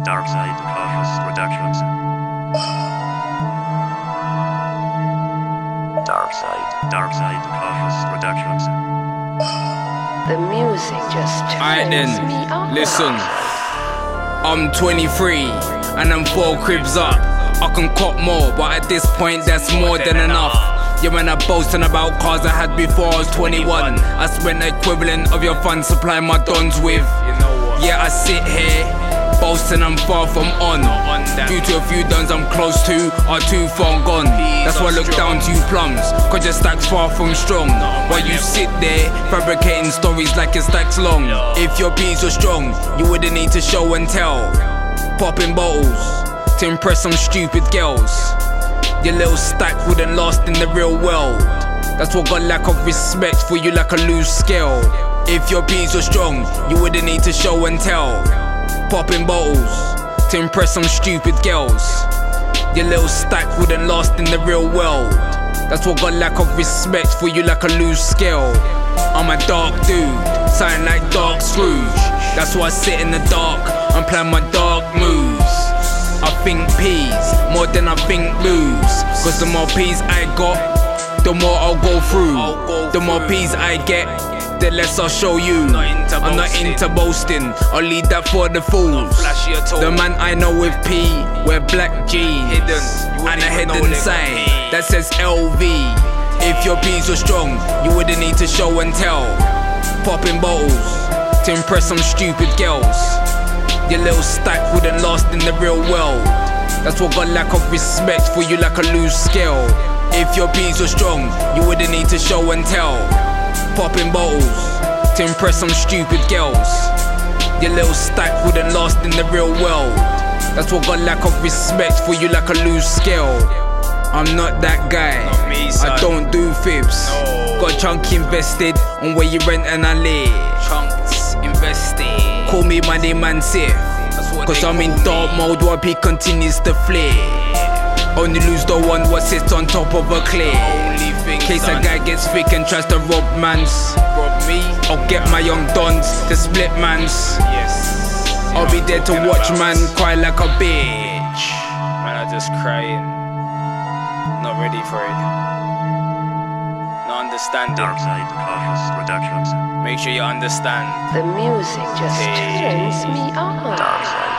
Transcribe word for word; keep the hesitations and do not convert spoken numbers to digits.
Darkside Office Productions. Darkside, Darkside Office Productions. The music just Alright then, turns me on. listen. I'm twenty-three and I'm four cribs up. I can cop more, but at this point that's more than enough. Yeah, when I boasting about cars I had before I was twenty-one, I spent the equivalent of your funds supplying my dons with. Yeah, I sit here boasting I'm far from on. Due to a few dons I'm close to are too far gone. That's why I look down to you plums, cause your stack's far from strong. While you sit there fabricating stories like your stack's long. If your beats were strong, you wouldn't need to show and tell. Popping bottles to impress some stupid girls. Your little stack wouldn't last in the real world. That's what got lack of respect for you like a loose scale. If your beats were strong, you wouldn't need to show and tell. Popping bottles to impress some stupid girls. Your little stack wouldn't last in the real world. That's what got lack of respect for you like a loose scale. I'm a dark dude, something like Dark Scrooge. That's why I sit in the dark and plan my dark moves. I think peas more than I think booze. Cause the more peas I got, the more I'll go through. The more peas I get, the less I'll show you. I'm not into boasting, I'll leave that for the fools. The man I know with P, wear black jeans and a hidden sign that says L V. If your peas were strong, you wouldn't need to show and tell. Popping bottles to impress some stupid girls. Your little stack wouldn't last in the real world. That's what got lack of respect for you like a loose scale. If your beats were strong, you wouldn't need to show and tell. Popping bottles to impress some stupid girls. Your little stack wouldn't last in the real world. That's what got lack of respect for you like a loose scale. I'm not that guy, Not me, son. I don't do fibs. No. Got chunk invested on where you rent and I live. Chunks invested. Call me money man safe, cause I'm in dark mode while P continues to flare. Only lose the one what sits on top of a cliff. Case a guy gets thick and tries to rob mans. Rob me. I'll get my young dons to split mans. Yes. I'll be there to watch man cry like a bitch. Man, I'm just crying. Not ready for it. Not understanding. Darkside Office Productions. Make sure you understand. The music just Hey. turns me on. Darkside